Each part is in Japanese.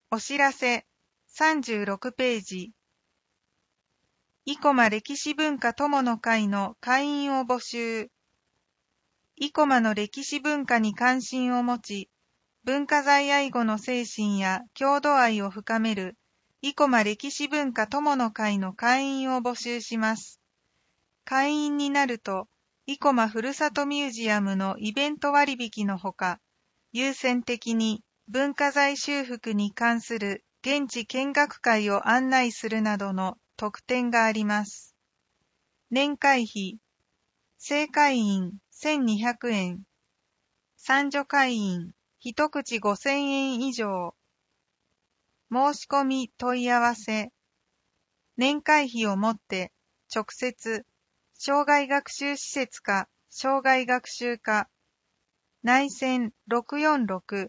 お知らせ36ページ。生駒歴史文化友の会の会員を募集。生駒の歴史文化に関心を持ち、文化財愛護の精神や郷土愛を深める生駒歴史文化友の会の会員を募集します。会員になると、生駒ふるさとミュージアムのイベント割引のほか、優先的に文化財修復に関する現地見学会を案内するなどの特典があります。年会費、正会員1200円、参助会員一口5000円以上。申し込み問い合わせ。年会費をもって直接、生涯学習施設か生涯学習課、内線646。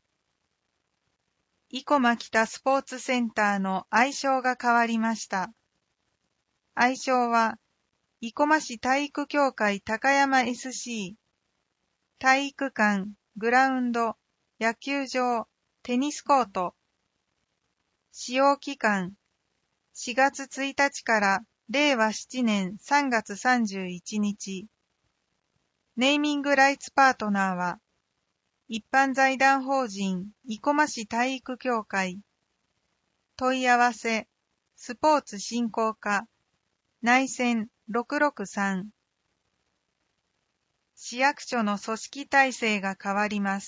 生駒北スポーツセンターの愛称が変わりました。愛称は、生駒市体育協会高山 SC、体育館、グラウンド、野球場、テニスコート。使用期間、4月1日から令和7年3月31日。ネーミングライツパートナーは、一般財団法人生駒市体育協会。問い合わせ、スポーツ振興課、内線663。市役所の組織体制が変わります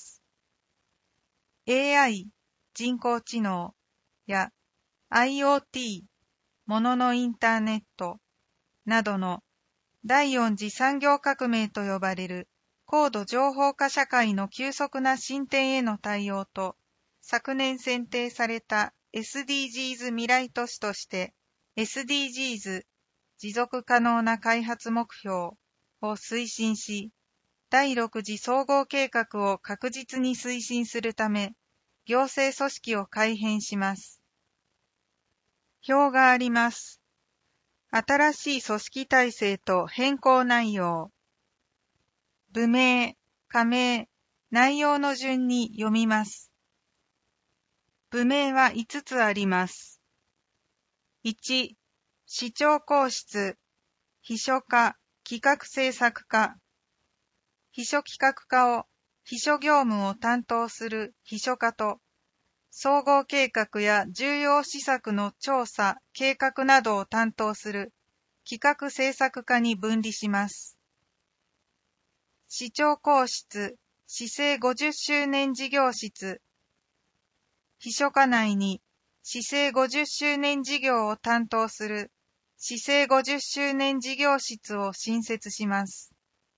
。AI、人工知能や IoT、もののインターネットなどの第4次産業革命と呼ばれる高度情報化社会の急速な進展への対応と、昨年選定された SDGs 未来都市として SDGs 持続可能な開発目標を推進し、第6次総合計画を確実に推進するため、行政組織を改編します。表があります。新しい組織体制と変更内容。部名、課名、内容の順に読みます。部名は5つあります。1、市長公室、秘書課、企画制作課。秘書企画課を秘書業務を担当する秘書課と、総合計画や重要施策の調査、計画などを担当する企画制作課に分離します。市長公室、市政50周年事業室。秘書課内に市政50周年事業を担当する市政50周年事業室を新設します。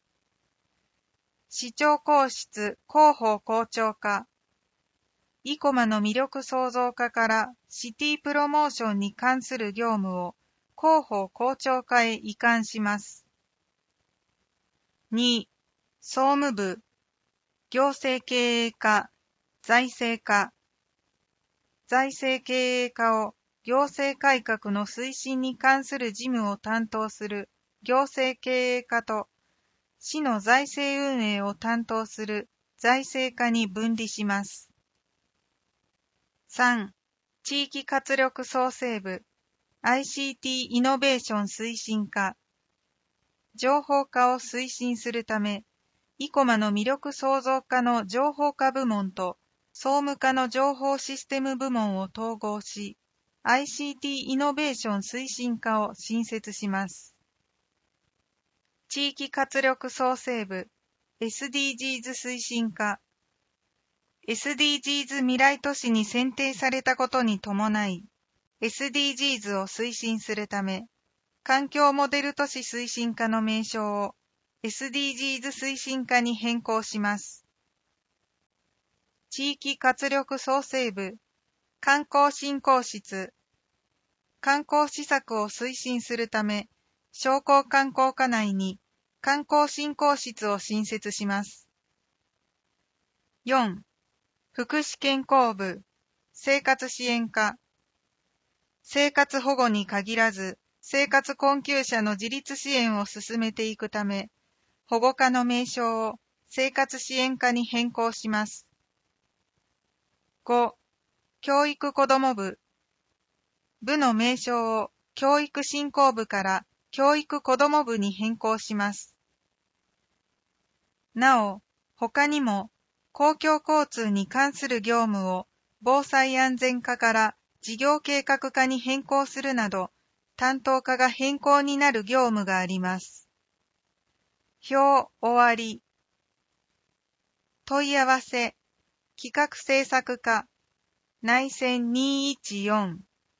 市長公室広報広聴課。生駒の魅力創造課からシティプロモーションに関する業務を広報広聴課へ移管します。2、総務部、行政経営課、財政課。財政経営課を行政改革の推進に関する事務を担当する行政経営課と、市の財政運営を担当する財政課に分離します。3、地域活力創生部、ICT イノベーション推進課。情報化を推進するため、生駒の魅力創造課の情報化部門と総務課の情報システム部門を統合し、ICT イノベーション推進課を新設します。地域活力創生部、SDGs 推進課。SDGs 未来都市に選定されたことに伴い、SDGs を推進するため、環境モデル都市推進課の名称を SDGs 推進課に変更します。地域活力創生部、観光振興室。観光施策を推進するため、商工観光課内に観光振興室を新設します。4、福祉健康部、生活支援課。生活保護に限らず、生活困窮者の自立支援を進めていくため、保護課の名称を生活支援課に変更します。5、 教育子ども部。部の名称を教育振興部から教育子ども部に変更します。なお、他にも公共交通に関する業務を防災安全課から事業計画課に変更するなど、担当課が変更になる業務があります。表終わり。問い合わせ、企画制作課、内線214。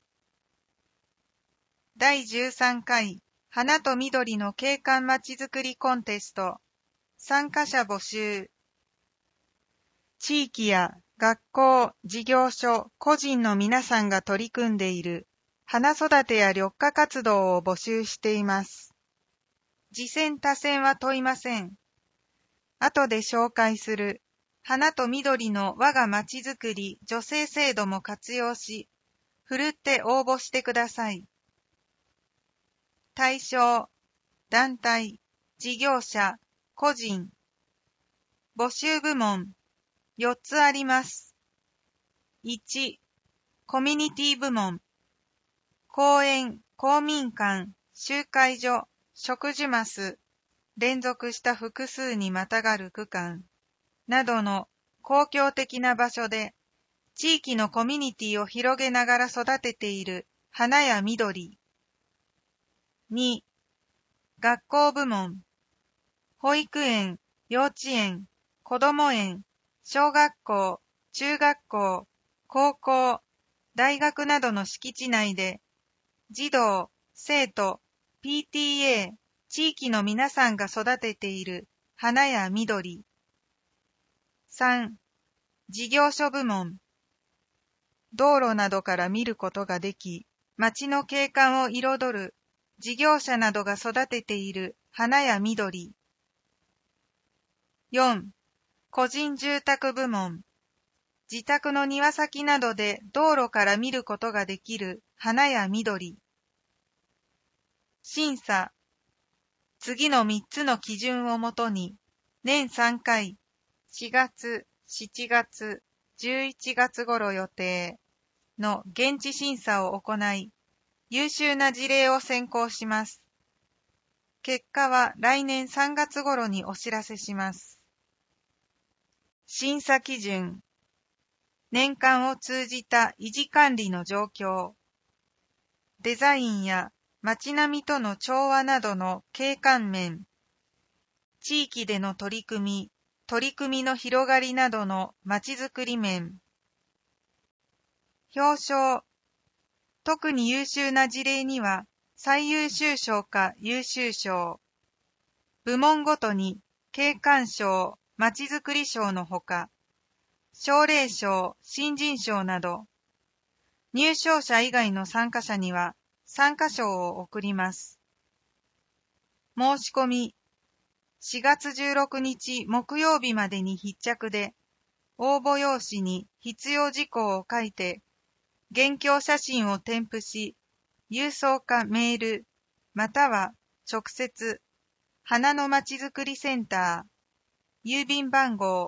第13回、花と緑の景観まちづくりコンテスト、参加者募集。地域や学校、事業所、個人の皆さんが取り組んでいる花育てや緑化活動を募集しています。次戦他戦は問いません。後で紹介する花と緑の我がまちづくり助成制度も活用し、ふるって応募してください。対象、団体、事業者、個人。募集部門、4つあります。1、コミュニティ部門。公園、公民館、集会所、植樹マス、連続した複数にまたがる区間などの公共的な場所で地域のコミュニティを広げながら育てている花や緑。2、学校部門。保育園、幼稚園、こども園、小学校、中学校、高校、大学などの敷地内で児童、生徒、PTA、地域の皆さんが育てている花や緑。3、事業所部門。道路などから見ることができ、街の景観を彩る事業者などが育てている花や緑。4、個人住宅部門。自宅の庭先などで道路から見ることができる花や緑。審査。次の3つの基準をもとに、年3回、4月、7月、11月頃予定の現地審査を行い、優秀な事例を選考します。結果は来年3月頃にお知らせします。審査基準。年間を通じた維持管理の状況。デザインや街並みとの調和などの景観面。地域での取り組みの広がりなどのまちづくり面。表彰。特に優秀な事例には最優秀賞か優秀賞。部門ごとに景観賞、まちづくり賞のほか、奨励賞、新人賞など、入賞者以外の参加者には参加賞を贈ります。申し込み、4月16日木曜日までに必着で、応募用紙に必要事項を書いて、現況写真を添付し、郵送かメール、または直接、花のまちづくりセンター、郵便番号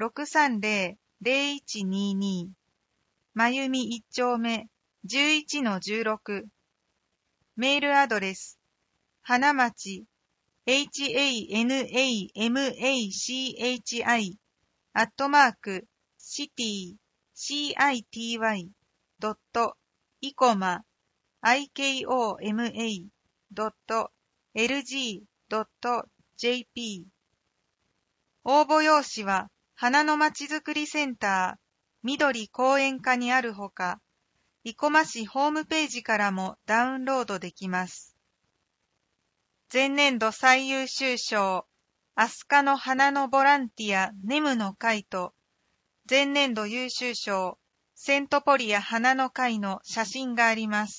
630-0122、まゆみ1丁目 11-16、メールアドレス、花町、hanamachi.icoma.lg.jp。 応募用紙は花のまちづくりセンター緑公園課にあるほか、生駒市ホームページからもダウンロードできます。前年度最優秀賞、アスカの花のボランティアネムの会と、前年度優秀賞、セントポリア花の会の写真があります。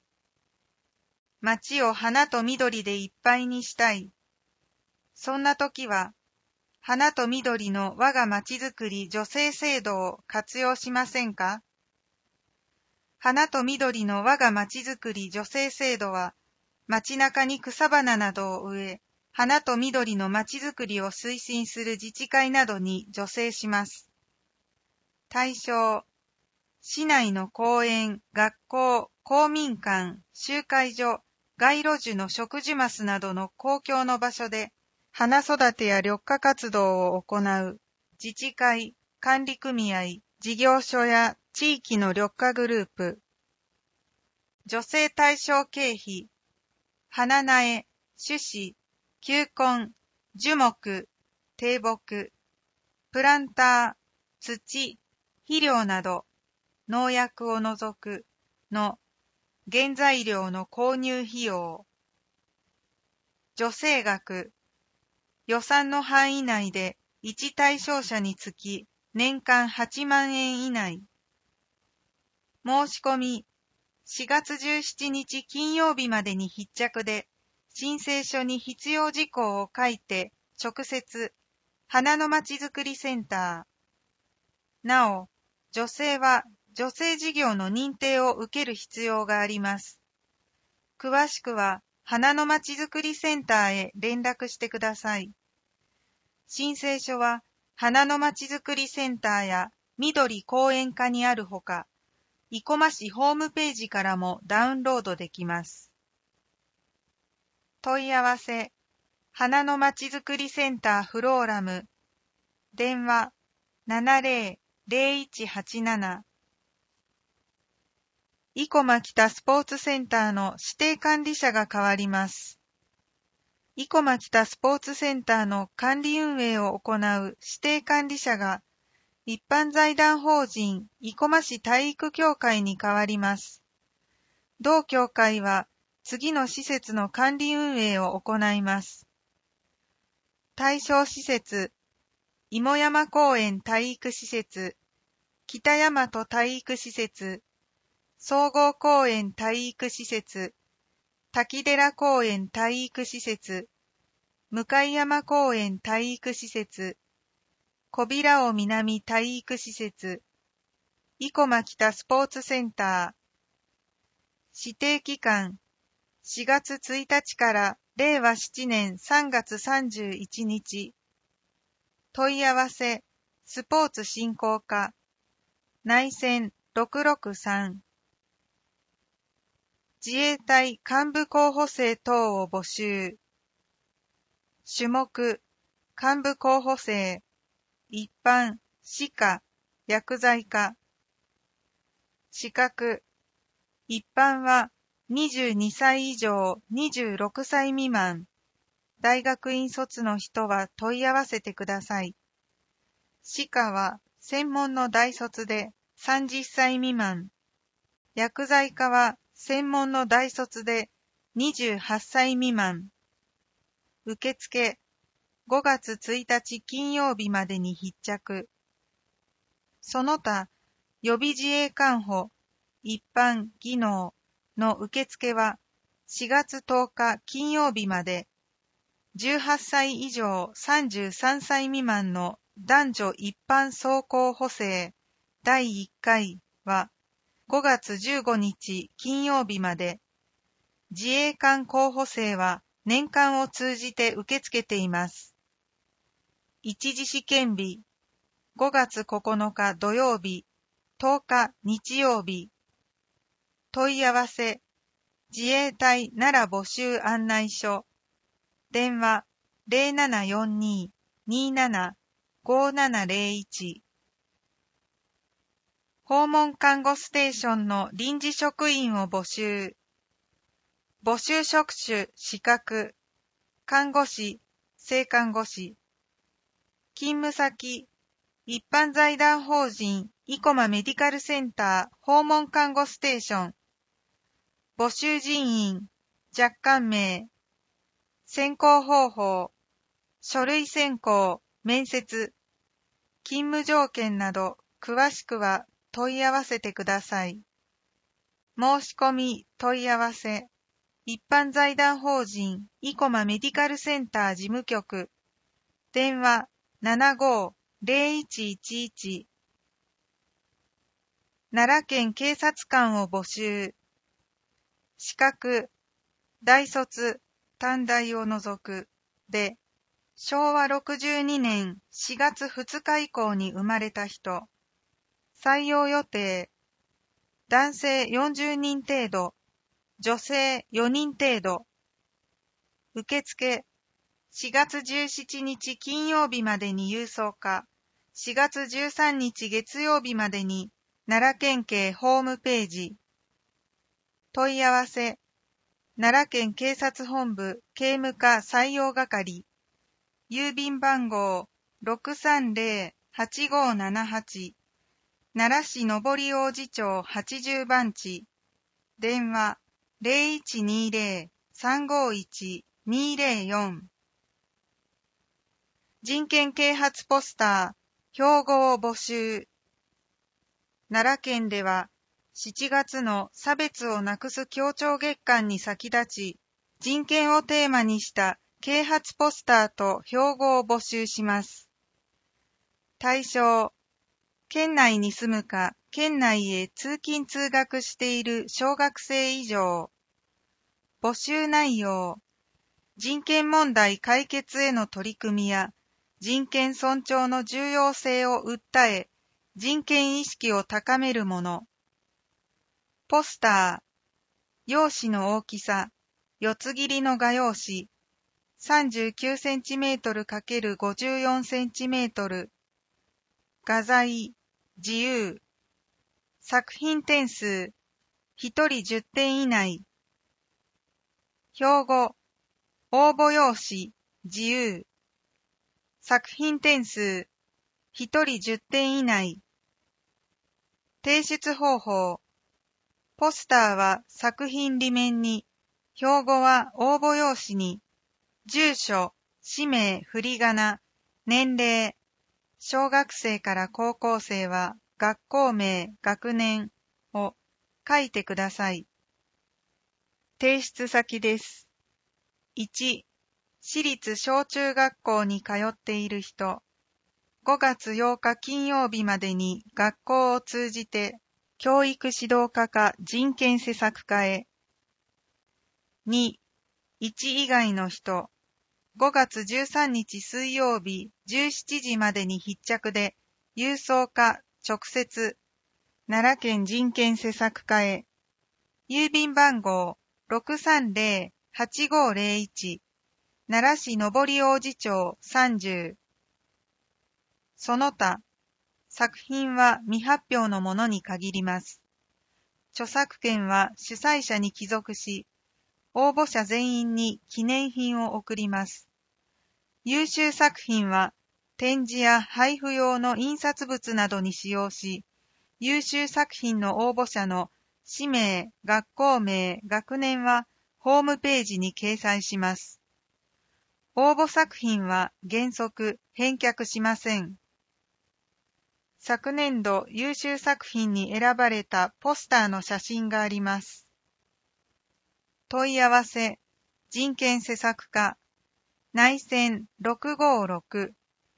街を花と緑でいっぱいにしたい。そんな時は、花と緑の我がまちづくり助成制度を活用しませんか？花と緑の我がまちづくり助成制度は、街中に草花などを植え、花と緑のまちづくりを推進する自治会などに助成します。対象、 市内の公園、学校、公民館、集会所、街路樹の植樹マスなどの公共の場所で、花育てや緑化活動を行う自治会、管理組合、事業所や地域の緑化グループ、女性対象経費、花苗、種子、球根、樹木、低木、プランター、土、肥料など、農薬を除くの原材料の購入費用、助成額、予算の範囲内で1対象者につき年間8万円以内。申し込み、4月17日金曜日までに必着で、申請書に必要事項を書いて直接、花のまちづくりセンター。なお、女性は女性事業の認定を受ける必要があります。詳しくは、花のまちづくりセンターへ連絡してください。申請書は、花のまちづくりセンターや緑公園課にあるほか、生駒市ホームページからもダウンロードできます。問い合わせ、花のまちづくりセンターフローラム、電話70-0187、生駒北スポーツセンターの指定管理者が変わります。生駒北スポーツセンターの管理運営を行う指定管理者が、一般財団法人生駒市体育協会に変わります。同協会は次の施設の管理運営を行います。対象施設、芋山公園体育施設、北大和体育施設、総合公園体育施設、滝寺公園体育施設、向山公園体育施設、小平尾南体育施設、生駒北スポーツセンター、指定期間、4月1日から令和7年3月31日、問い合わせ、スポーツ振興課、内線663、自衛隊幹部候補生等を募集。種目、幹部候補生、一般、歯科、薬剤科。資格、一般は22歳以上26歳未満。大学院卒の人は問い合わせてください。歯科は専門の大卒で30歳未満。薬剤科は専門の大卒で28歳未満。受付、5月1日金曜日までに必着。その他、予備自衛官補、一般技能の受付は4月10日金曜日まで、18歳以上33歳未満の男女一般総候補生第1回は5月15日金曜日まで、自衛官候補生は年間を通じて受け付けています。一次試験日、5月9日土曜日、10日日曜日。問い合わせ、自衛隊奈良募集案内所。電話0742-275701。訪問看護ステーションの臨時職員を募集。募集職種、資格、看護師、正看護師。勤務先、一般財団法人生駒メディカルセンター訪問看護ステーション。募集人員、若干名。選考方法、書類選考、面接。勤務条件など、詳しくは問い合わせてください。申し込み、問い合わせ。一般財団法人生駒メディカルセンター事務局。電話75-0111。奈良県警察官を募集。資格、大卒、短大を除く、で、昭和62年4月2日以降に生まれた人。採用予定男性40人程度、女性4人程度。受付、4月17日金曜日までに郵送か、4月13日月曜日までに奈良県警ホームページ。問い合わせ、奈良県警察本部警務課採用係、郵便番号 630-8578、奈良市上り王子町80番地、電話 0120-351-204。人権啓発ポスター、標語を募集。奈良県では、7月の差別をなくす協調月間に先立ち、人権をテーマにした啓発ポスターと標語を募集します。対象、県内に住むか、県内へ通勤通学している小学生以上。募集内容、人権問題解決への取り組みや、人権尊重の重要性を訴え、人権意識を高めるもの。ポスター、用紙の大きさ、四つ切りの画用紙、39センチメートル ×54センチメートル。画材、自由。作品点数、1人10点以内。標語、応募用紙、自由。作品点数、1人10点以内。提出方法、ポスターは作品裏面に、標語は応募用紙に、住所、氏名、振り仮名、年齢、小学生から高校生は学校名、学年を書いてください。提出先です。1、私立小中学校に通っている人、5月8日金曜日までに学校を通じて教育指導課か人権施策課へ。2、1以外の人、5月13日水曜日17時までに必着で郵送か直接奈良県人権施策課へ。郵便番号 630-8501 奈良市上り王子町30。その他、作品は未発表のものに限ります。著作権は主催者に帰属し、応募者全員に記念品を贈ります。優秀作品は展示や配布用の印刷物などに使用し、優秀作品の応募者の氏名、学校名、学年はホームページに掲載します。応募作品は原則返却しません。昨年度優秀作品に選ばれたポスターの写真があります。問い合わせ、人権施策課、内線656。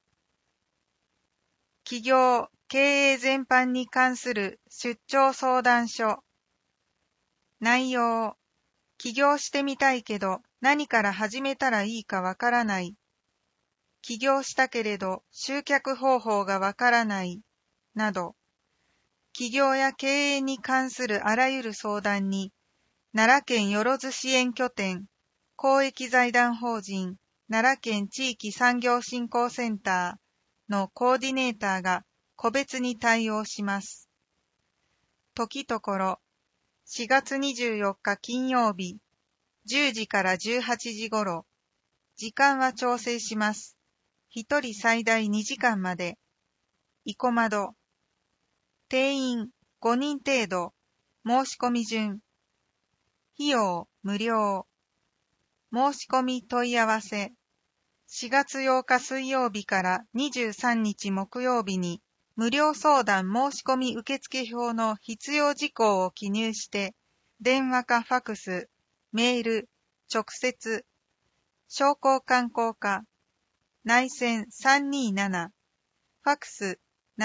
企業、経営全般に関する出張相談所。内容、起業してみたいけど何から始めたらいいかわからない。起業したけれど集客方法がわからない。など、起業や経営に関するあらゆる相談に、奈良県よろず支援拠点、公益財団法人奈良県地域産業振興センターのコーディネーターが個別に対応します。時ところ、4月24日金曜日、10時から18時頃、時間は調整します。1人最大2時間まで。生駒戸。定員5人程度。申し込み順。費用無料。申し込み問い合わせ。4月8日水曜日から23日木曜日に無料相談申し込み受付表の必要事項を記入して、電話かファクス、メール、直接、商工観光課、内線327、ファクス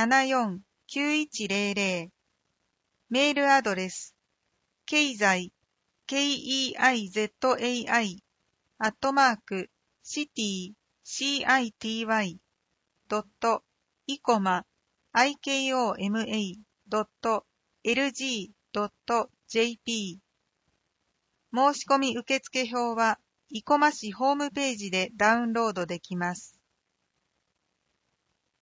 749100、メールアドレス、経済、KEIZAI、city.icoma.ikoma.lg .jp 申し込み受付表は生駒市ホームページでダウンロードできます。